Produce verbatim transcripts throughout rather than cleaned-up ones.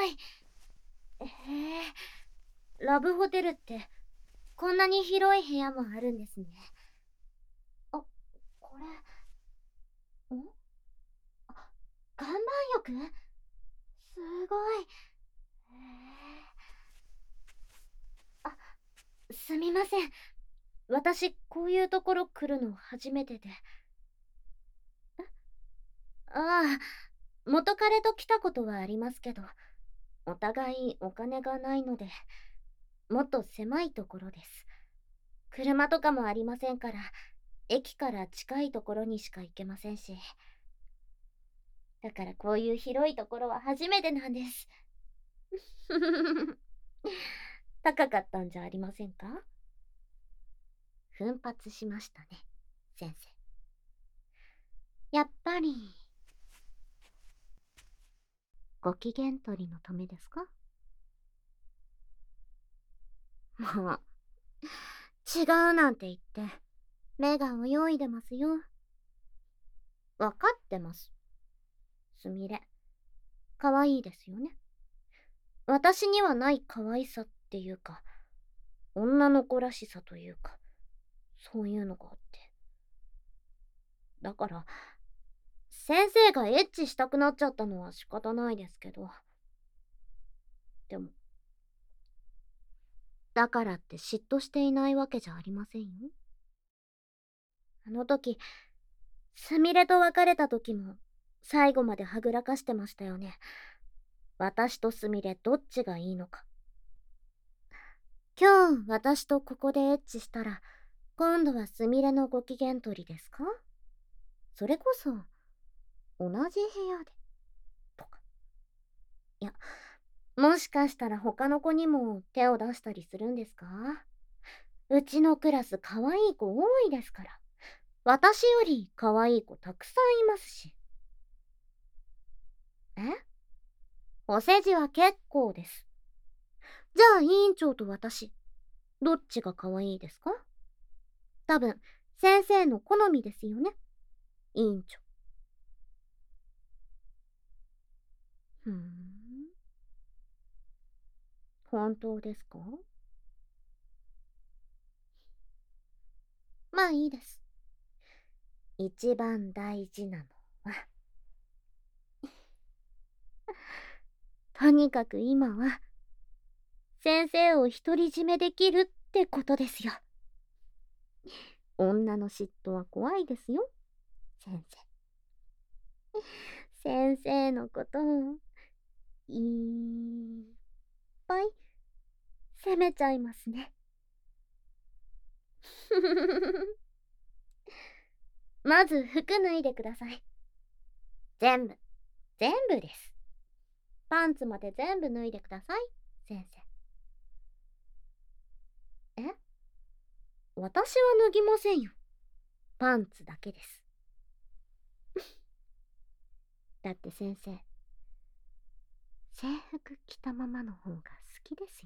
い。へえ、ラブホテルってこんなに広い部屋もあるんですね。あ、これ、んあ、岩盤浴、すごい。へえ。あ、すみません。私、こういうところ来るの初めてで。ああ、元彼と来たことはありますけど、お互いお金がないので、もっと狭いところです。車とかもありませんから、駅から近いところにしか行けませんし。だからこういう広いところは初めてなんです。高かったんじゃありませんか？奮発しましたね、先生。やっぱり、ご機嫌取りのためですか？もう、違うなんて言って、目が泳いでますよ。わかってます。すみれ、かわいいですよね。私にはない可愛さっていうか、女の子らしさというか、そういうのがあって。だから、先生がエッチしたくなっちゃったのは仕方ないですけど。でも、だからって嫉妬していないわけじゃありませんよ。あの時、すみれと別れた時も、最後まではぐらかしてましたよね。私とすみれどっちがいいのか。今日私とここでエッチしたら、今度はすみれのご機嫌取りですか？それこそ、同じ部屋で、とか。いや、もしかしたら他の子にも手を出したりするんですか？うちのクラス可愛い子多いですから。私より可愛い子たくさんいますし。え？お世辞は結構です。じゃあ委員長と私、どっちが可愛いですか？多分、先生の好みですよね、委員長。ふーん。本当ですか？まあいいです。一番大事なのは、とにかく今は、先生を独り占めできるってことですよ。女の嫉妬は怖いですよ、先生。先生のことを、いっぱい責めちゃいますね。まず服脱いでください。全部、全部です。パンツまで全部脱いでください、先生。え？私は脱ぎませんよ。パンツだけです。だって先生、制服着たままの方が好きですよ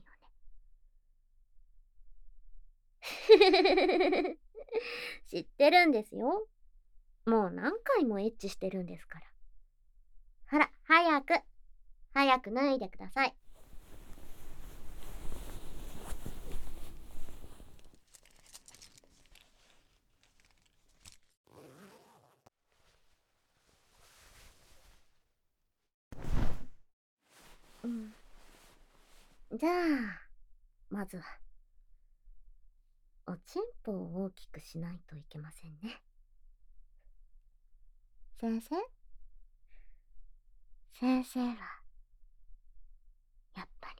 ね。知ってるんですよ。もう何回もエッチしてるんですから。ほら、早く、早く脱いでください。うん。じゃあ、まずは、おちんぽを大きくしないといけませんね。先生？先生は、やっぱり。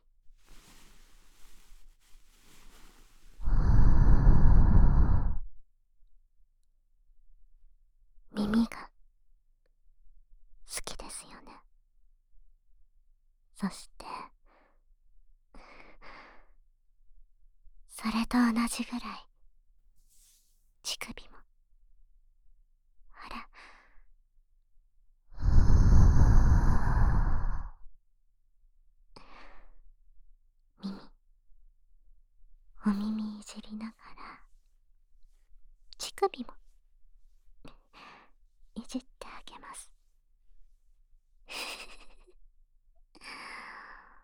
耳が、好きですよね。そして、それと同じぐらい、乳首も。ほら。耳、お耳いじりながら、乳首も、いじってあげます。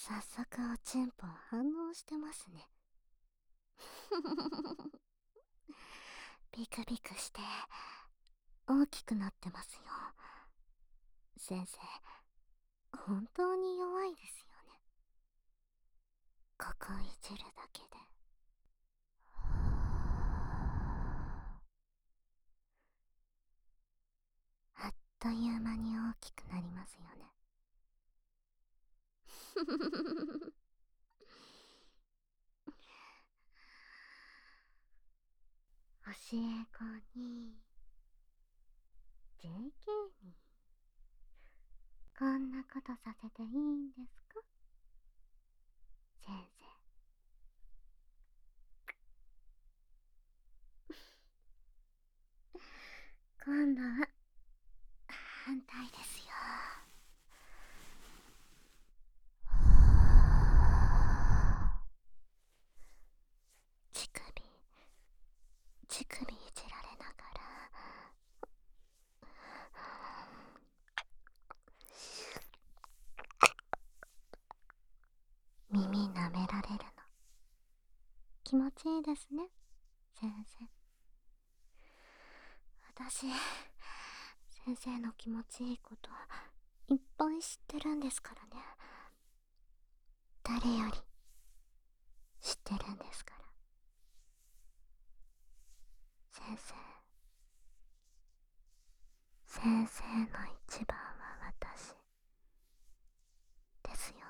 早速おちんぽ反応してますね。ビクビクして大きくなってますよ。先生、本当に弱いですよね。ここいじるだけで。あっという間に大きくなりますよね。教え子に ジェーケー にこんなことさせていいんですか、先生。今度は反対ですよ。乳首乳首いじられながら耳舐められるの気持ちいいですね、先生。私、先生の気持ちいいこといっぱい知ってるんですからね。誰より知ってるんですから。先生、先生の一番は私ですよ。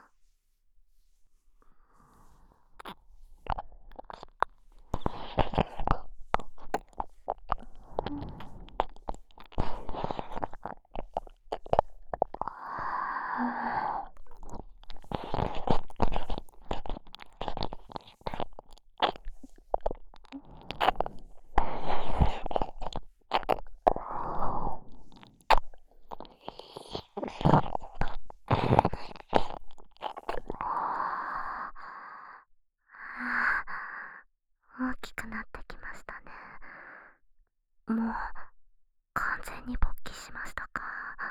大きくなってきましたね。もう完全に勃起しましたか。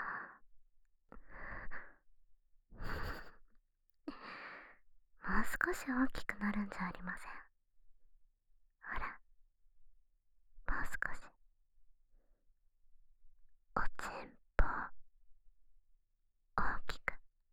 もう少し大きくなるんじゃありません。ほら、もう少し。おちんぽ大きく。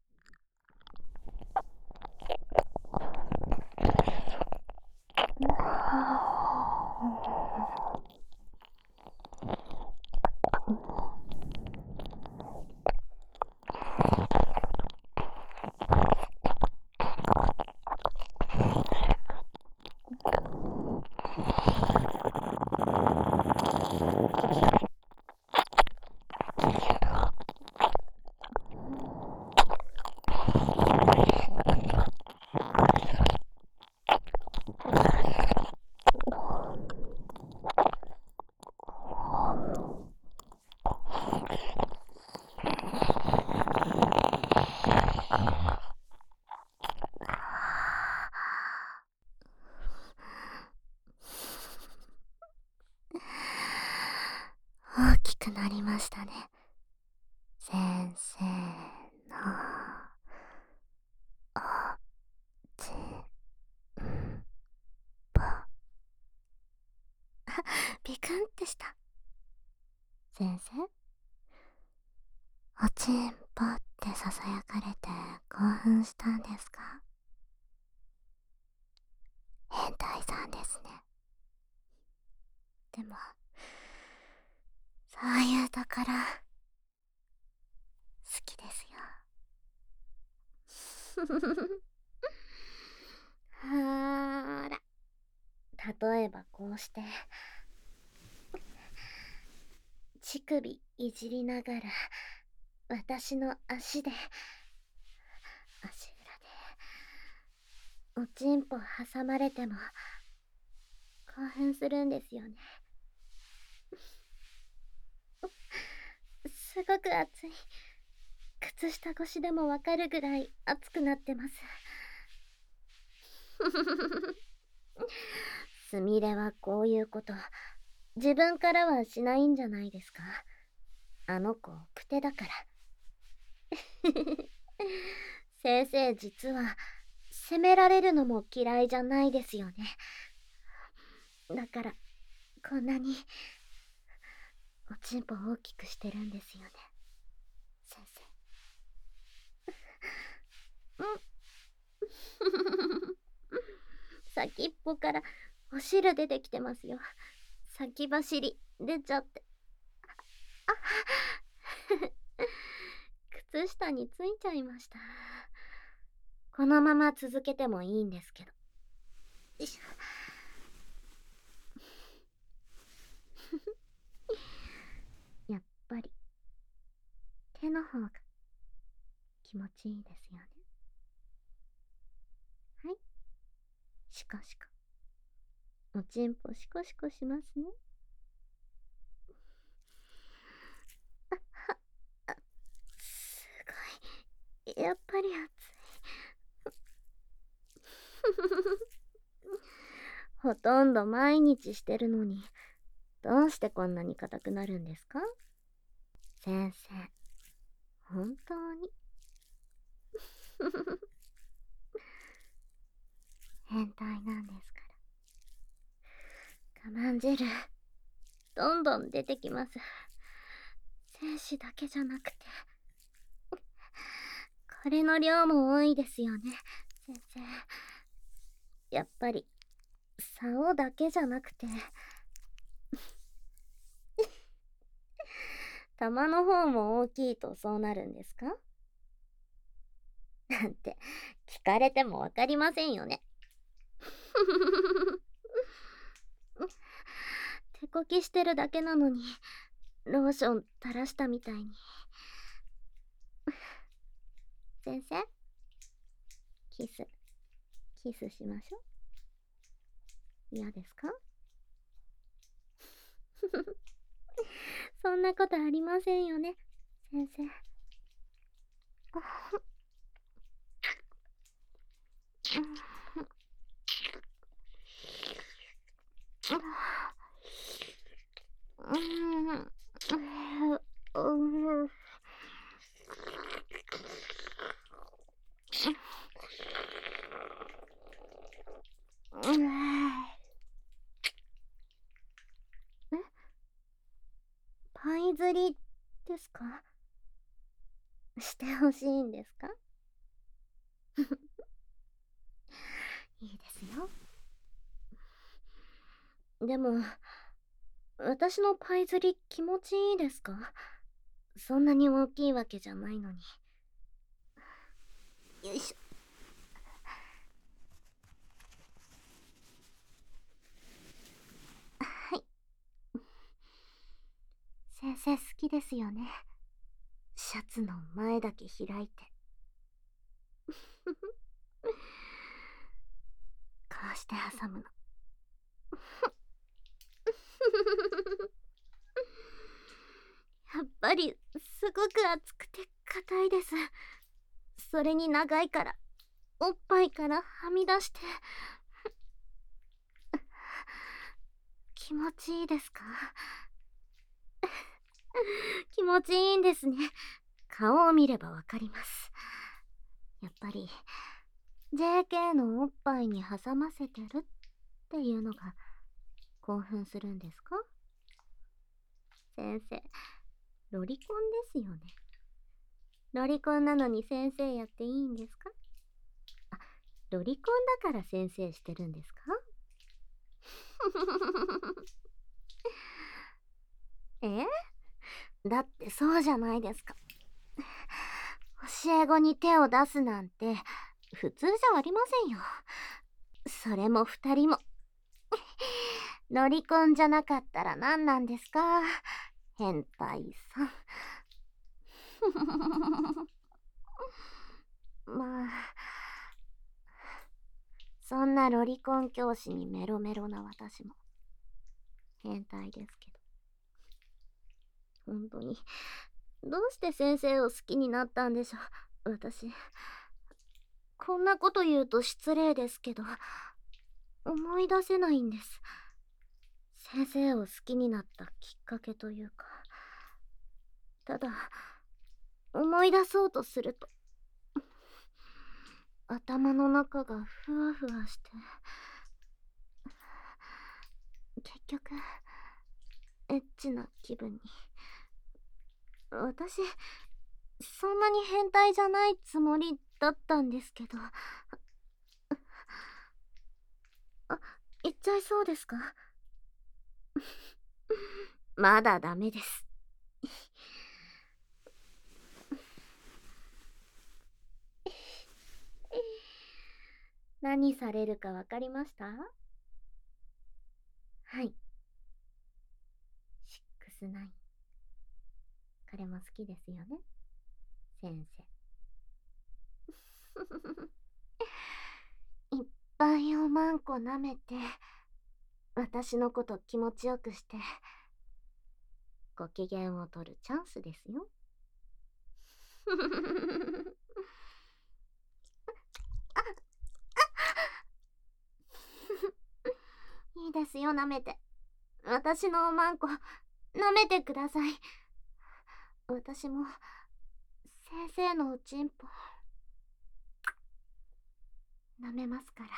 大きくなりましたね、先生のおちんぽ。ビクンってした。先生、おちんぽってささやかれて興奮したんですか？変態さんですね。でもそういうところ好きですよ。はーら、例えばこうして乳首いじりながら私の足で足裏でおちんぽ挟まれても興奮するんですよね。すごく熱い。靴下越しでもわかるぐらい熱くなってます。すみれはこういうこと自分からはしないんじゃないですか。あの子奥手だから。 先生実は責められるのも嫌いじゃないですよね。だからこんなにおちんぽ大きくしてるんですよね、先生。うん先っぽからお汁出てきてますよ。先走り出ちゃって。あ靴下についちゃいました。このまま続けてもいいんですけど。よいしょ。やっぱり手の方が気持ちいいですよね。はい、シコシコ。おちんぽシコシコしますね。あ、すごい、やっぱり熱い。ほとんど毎日してるのに、どうしてこんなに硬くなるんですか？先生、本当に変態なんですから。我慢汁どんどん出てきます。精子だけじゃなくてこれの量も多いですよね、先生。やっぱり竿だけじゃなくて玉の方も大きいとそうなるんですか？なんて聞かれてもわかりませんよね。手こきしてるだけなのにローション垂らしたみたいに。先生、キスキスしましょう。嫌ですか？そんなことありませんよね、先生。え、パイ釣りですか？してほしいんですか？いいですよ。でも私のパイ釣り気持ちいいですか？そんなに大きいわけじゃないのに。よいしょ。はい。先生好きですよね、シャツの前だけ開いて。こうして挟むの。やっぱりすごく熱くて硬いです。それに長いからおっぱいからはみ出して気持ちいいですか？気持ちいいんですね。顔を見ればわかります。やっぱり ジェーケー のおっぱいに挟ませてるっていうのが興奮するんですか？先生、ロリコンですよね。ロリコンなのに先生やっていいんですか？あ、ロリコンだから先生してるんですか？え？だってそうじゃないですか。教え子に手を出すなんて普通じゃありませんよ。それも二人も。ロリコンじゃなかったら何なんですか？変態さん。まあ、そんなロリコン教師にメロメロな私も変態ですけど。本当にどうして先生を好きになったんでしょう、私。こんなこと言うと失礼ですけど、思い出せないんです。先生を好きになったきっかけというか。ただ思い出そうとすると頭の中がふわふわして、結局エッチな気分に。私そんなに変態じゃないつもりだったんですけど。あ、言っちゃいそうですか？まだダメです。何されるかわかりました？はい。シックスナイン。彼も好きですよね、先生。いっぱいおまんこ舐めて、私のこと気持ちよくして、ご機嫌を取るチャンスですよ。いいですよ、舐めて。私のおまんこ舐めてください。私も先生のおちんぽ舐めますから。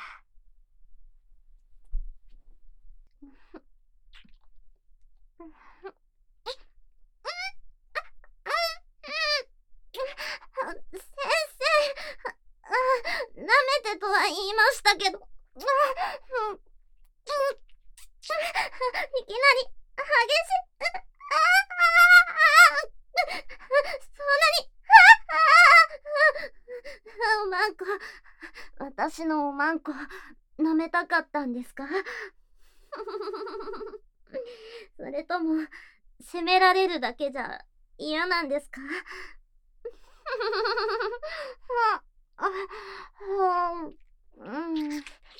先生、舐めてとは言いましたけど、いきなり激しい。そんなにおまんこ、私のおまんこ舐めたかったんですか？それとも責められるだけじゃ嫌なんですか？うん。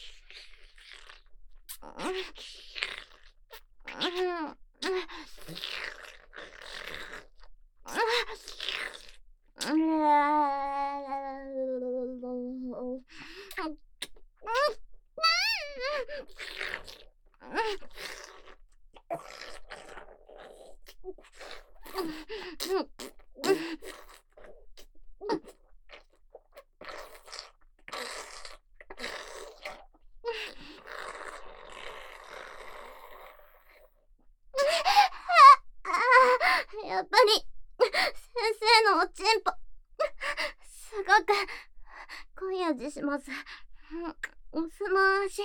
やっぱり先生のおちんぽすごく濃い味します。お酢の味、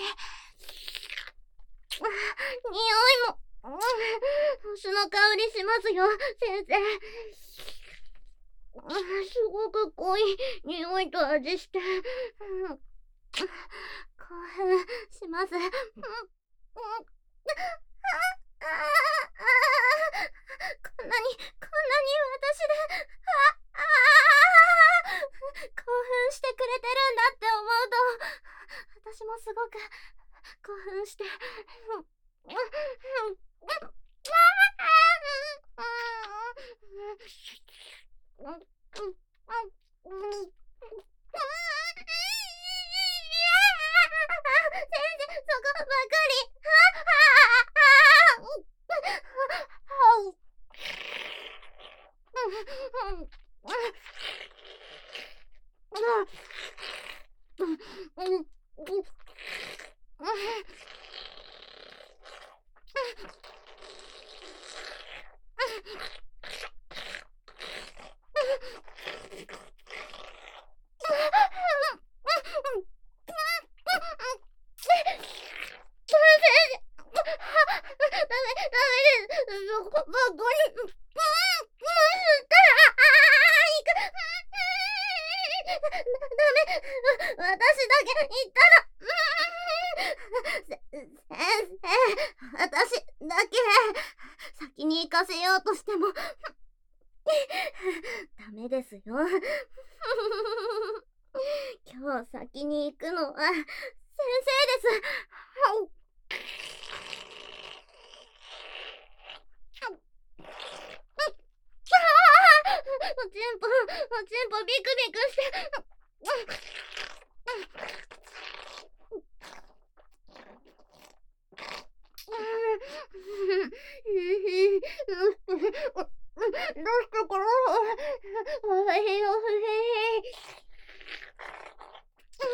匂いも星の香りしますよ、先生。すごく濃い匂いと味して興奮します。こんなにこんなに私でああ興奮してくれてるんだって思うと、私もすごく興奮して先に行かせようとしてもダメですよ。今日先に行くのは先生です。おちんぽおちんぽビクビクしてどうしてこのおへよへ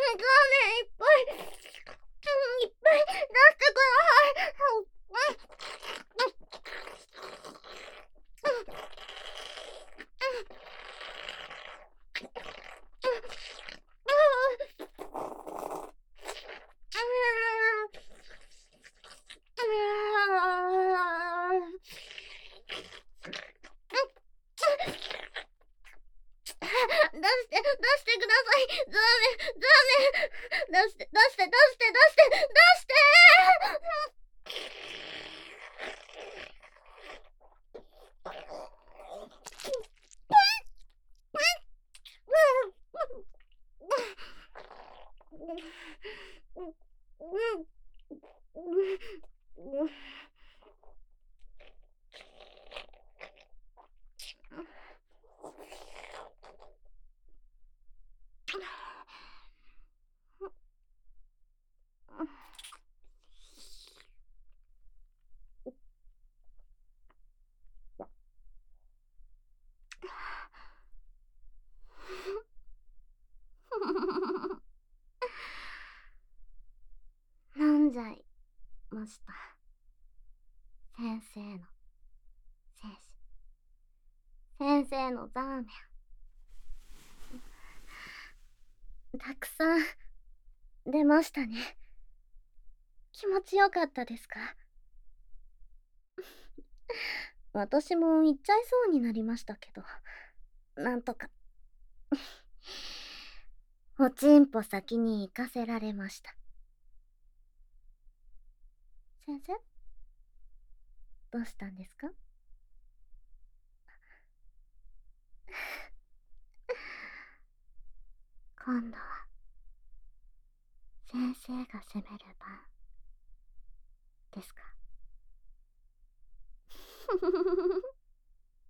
して、出してください。ザーメン、ザーメン。出して、出して、出して、出して、出して飲んじゃいました。先生の精子。先生のザーメン。たくさん出ましたね。気持ちよかったですか？私も行っちゃいそうになりましたけど、なんとか。おちんぽ先に行かせられました。先生、どうしたんですか？今度は先生が責める番ですか？